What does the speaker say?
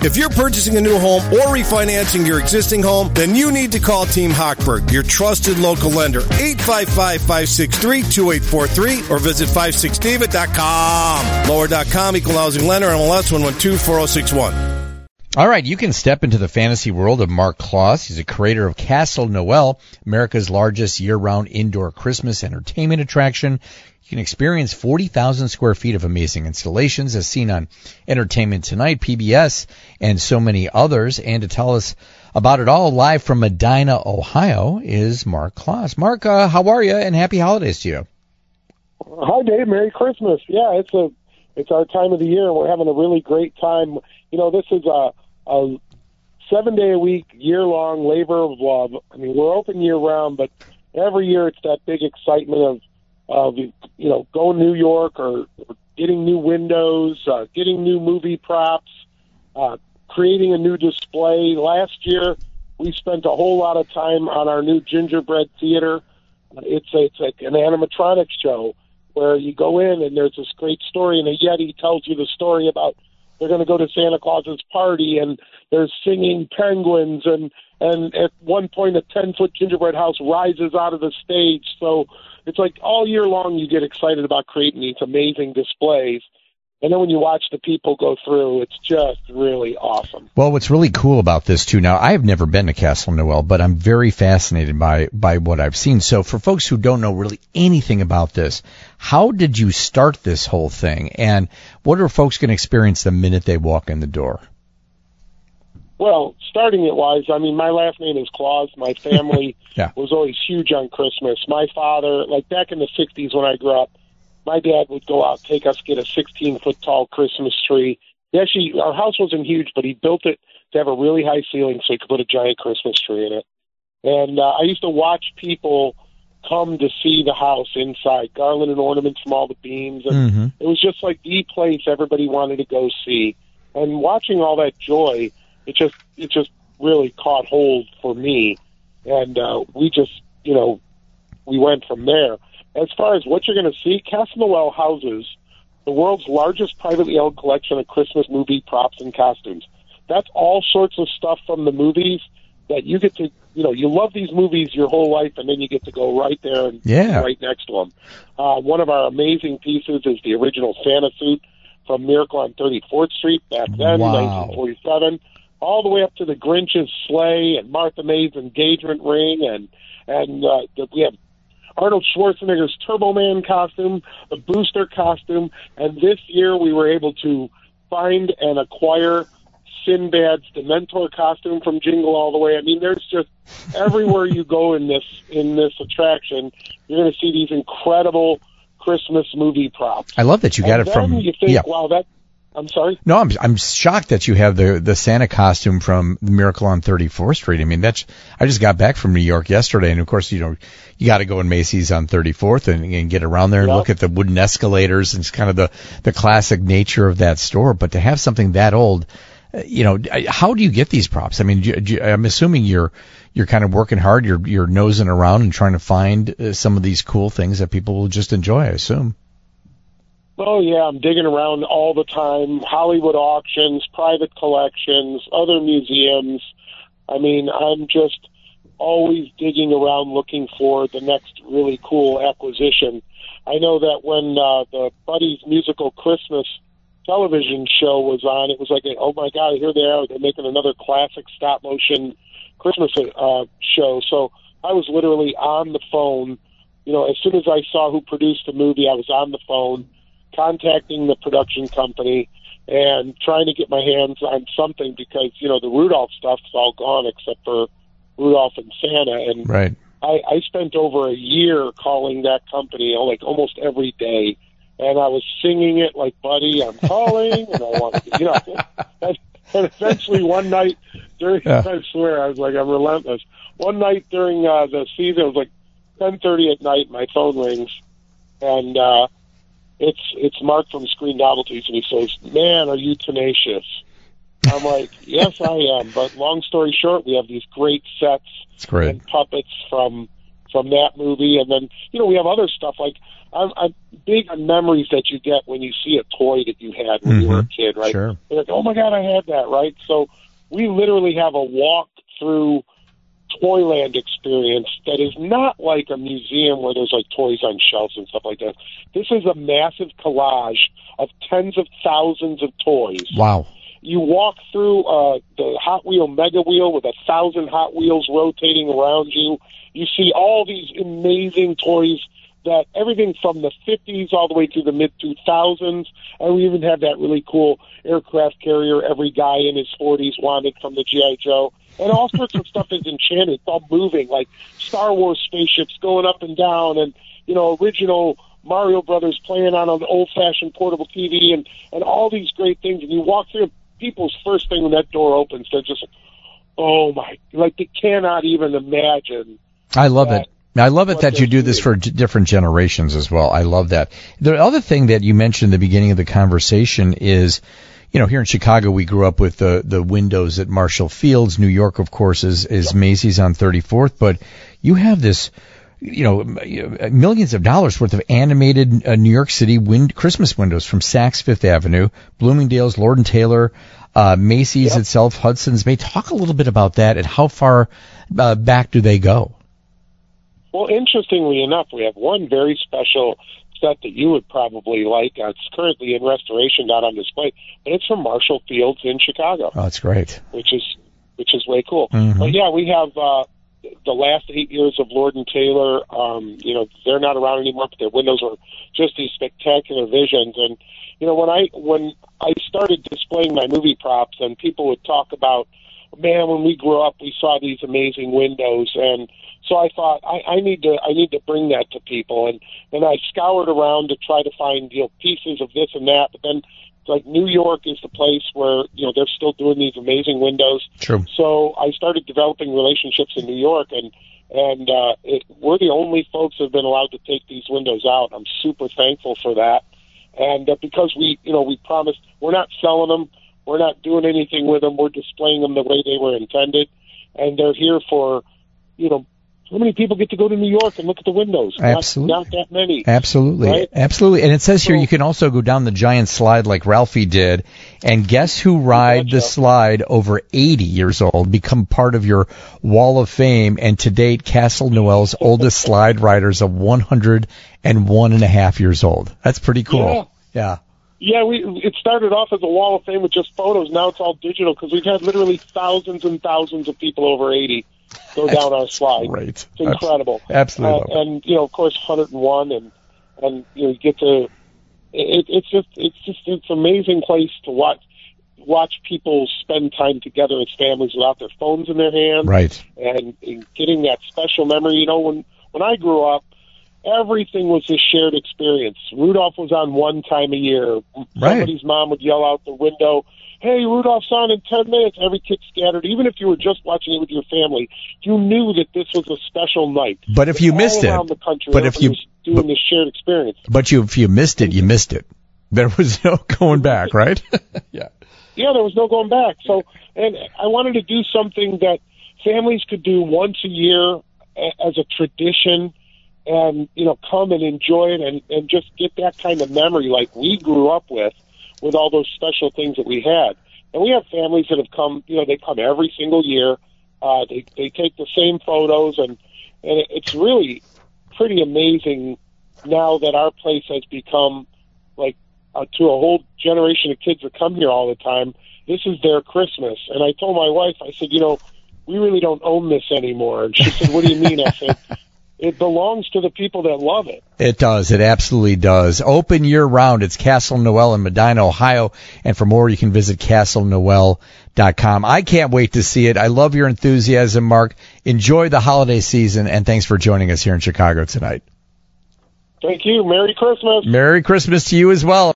If you're purchasing a new home or refinancing your existing home, then you need to call Team Hochberg, your trusted local lender. 855-563-2843 or visit 56david.com. Lower.com, equal housing lender, MLS 1124061. All right, you can step into the fantasy world of Mark Claus. He's a creator of Castle Noel, America's largest year-round indoor Christmas entertainment attraction. You can experience 40,000 square feet of amazing installations as seen on Entertainment Tonight, PBS, and so many others. And to tell us about it all, live from Medina, Ohio, is Mark Claus. Mark, how are you, and happy holidays to you. Hi, Dave. Merry Christmas. Yeah, it's our time of the year, and we're having a really great time. You know, this is a 7-day-a-week, year-long labor of love. I mean, we're open year-round, but every year it's that big excitement of going to New York or getting new windows, getting new movie props, creating a new display. Last year, we spent a whole lot of time on our new gingerbread theater. It's like an animatronics show where you go in and there's this great story, and a Yeti tells you the story about they're going to go to Santa Claus's party, and there's singing penguins, and at one point a 10-foot gingerbread house rises out of the stage. So it's like all year long you get excited about creating these amazing displays. And then when you watch the people go through, it's just really awesome. Well, what's really cool about this, too, now, I have never been to Castle Noel, but I'm very fascinated by what I've seen. So for folks who don't know really anything about this, how did you start this whole thing? And what are folks going to experience the minute they walk in the door? Well, starting it wise, I mean, my last name is Claus. My family was always huge on Christmas. My father, like back in the 60s when I grew up, my dad would go out, take us, get a 16-foot tall Christmas tree. Actually, our house wasn't huge, but he built it to have a really high ceiling so he could put a giant Christmas tree in it. And I used to watch people come to see the house inside, garland and ornaments from all the beams. And it was just like the place everybody wanted to go see. And watching all that joy, it just really caught hold for me. And we just, we went from there. As far as what you're going to see, Castle Noel houses the world's largest privately held collection of Christmas movie props and costumes. That's all sorts of stuff from the movies that you get to, you love these movies your whole life, and then you get to go right there and right next to them. One of our amazing pieces is the original Santa suit from Miracle on 34th Street back then, 1947, all the way up to the Grinch's sleigh and Martha May's engagement ring, and we have Arnold Schwarzenegger's Turbo Man costume, the Booster costume, and this year we were able to find and acquire Sinbad's Dementor costume from Jingle All the Way. I mean, there's just everywhere you go in this attraction, you're going to see these incredible Christmas movie props. I love that you got it from. You think, wow, that. I'm sorry? No, I'm shocked that you have the Santa costume from the Miracle on 34th Street. I mean, I just got back from New York yesterday, and of course, you got to go in Macy's on 34th and get around there and look at the wooden escalators, and it's kind of the classic nature of that store. But to have something that old, how do you get these props? I mean, I'm assuming you're kind of working hard, you're nosing around and trying to find some of these cool things that people will just enjoy, I assume. Oh, yeah, I'm digging around all the time. Hollywood auctions, private collections, other museums. I mean, I'm just always digging around looking for the next really cool acquisition. I know that when the Buddy's Musical Christmas television show was on, it was like, oh, my God, here they are. They're making another classic stop-motion Christmas show. So I was literally on the phone. As soon as I saw who produced the movie, I was on the phone, contacting the production company and trying to get my hands on something because, the Rudolph stuff's all gone except for Rudolph and Santa. And right. I spent over a year calling that company, like almost every day. And I was singing it like, Buddy, I'm calling. And I wanted to, and eventually one night during, I swear, I was like, I'm relentless. One night during the season, it was like 10:30 at night, my phone rings. And, it's Mark from Screen Novelties, and he says, "Man, are you tenacious?" I'm like, "Yes, I am." But long story short, we have these great sets and puppets from from that movie. And then, we have other stuff like I'm big on memories that you get when you see a toy that you had when you were a kid, right? Sure. You're like, oh my God, I had that, right? So we literally have a walk through Toyland experience that is not like a museum where there's like toys on shelves and stuff like that. This is a massive collage of tens of thousands of toys. Wow. You walk through the Hot Wheel Mega Wheel with 1,000 Hot Wheels rotating around you. You see all these amazing toys, that everything from the 50s all the way through the mid-2000s. And we even have that really cool aircraft carrier every guy in his 40s wanted from the G.I. Joe. And all sorts of stuff is enchanted. It's all moving, like Star Wars spaceships going up and down, and, original Mario Brothers playing on an old-fashioned portable TV, and all these great things. And you walk through, people's first thing when that door opens, they're just, oh my, like they cannot even imagine. I love it. I love it that you do this for different generations as well. I love that. The other thing that you mentioned at the beginning of the conversation is, here in Chicago, we grew up with the windows at Marshall Fields. New York, of course, is Macy's on 34th. But you have this, millions of dollars worth of animated New York City Christmas windows from Saks Fifth Avenue, Bloomingdale's, Lord & Taylor, Macy's itself, Hudson's Bay. Talk a little bit about that and how far back do they go? Well, interestingly enough, we have one very special set that you would probably like. It's currently in restoration, not on display, but it's from Marshall Fields in Chicago. Oh, that's great. Which is way cool. Mm-hmm. But yeah, we have the last 8 years of Lord & Taylor. They're not around anymore, but their windows were just these spectacular visions. And when I started displaying my movie props, and people would talk about, man, when we grew up, we saw these amazing windows. And so I thought I need to bring that to people, and then I scoured around to try to find pieces of this and that. But then, like, New York is the place where they're still doing these amazing windows. True. So I started developing relationships in New York, and we're the only folks that have been allowed to take these windows out. I'm super thankful for that, and because we promised, we're not selling them, we're not doing anything with them, we're displaying them the way they were intended, and they're here for how many people get to go to New York and look at the windows? Absolutely. Not that many. Absolutely. Right? Absolutely. And it says here you can also go down the giant slide like Ralphie did, and guess who ride the slide over 80 years old, become part of your Wall of Fame, and to date, Castle Noel's oldest slide riders of 101.5 years old. That's pretty cool. Yeah. Yeah, it started off as a Wall of Fame with just photos. Now it's all digital because we've had literally thousands and thousands of people over 80 go down our slide. Great. It's incredible. Absolutely. And of course 101 and you get to it's an amazing place to watch people spend time together as families without their phones in their hands. Right. And getting that special memory. When I grew up, everything was a shared experience. Rudolph was on one time a year. Somebody's mom would yell out the window, hey, Rudolph's on in 10 minutes. Every kid scattered. Even if you were just watching it with your family, you knew that this was a special night. But if you missed it, around the country, was doing this shared experience. But if you missed it, you missed it. There was no going back, right? Yeah, there was no going back. So, and I wanted to do something that families could do once a year as a tradition, and come and enjoy it and just get that kind of memory like we grew up with all those special things that we had. And we have families that have come, they come every single year. They take the same photos, and it's really pretty amazing now that our place has become like to a whole generation of kids that come here all the time. This is their Christmas. And I told my wife, I said, we really don't own this anymore. And she said, what do you mean? I said, it belongs to the people that love it. It does. It absolutely does. Open year-round. It's Castle Noel in Medina, Ohio. And for more, you can visit CastleNoel.com. I can't wait to see it. I love your enthusiasm, Mark. Enjoy the holiday season, and thanks for joining us here in Chicago tonight. Thank you. Merry Christmas. Merry Christmas to you as well.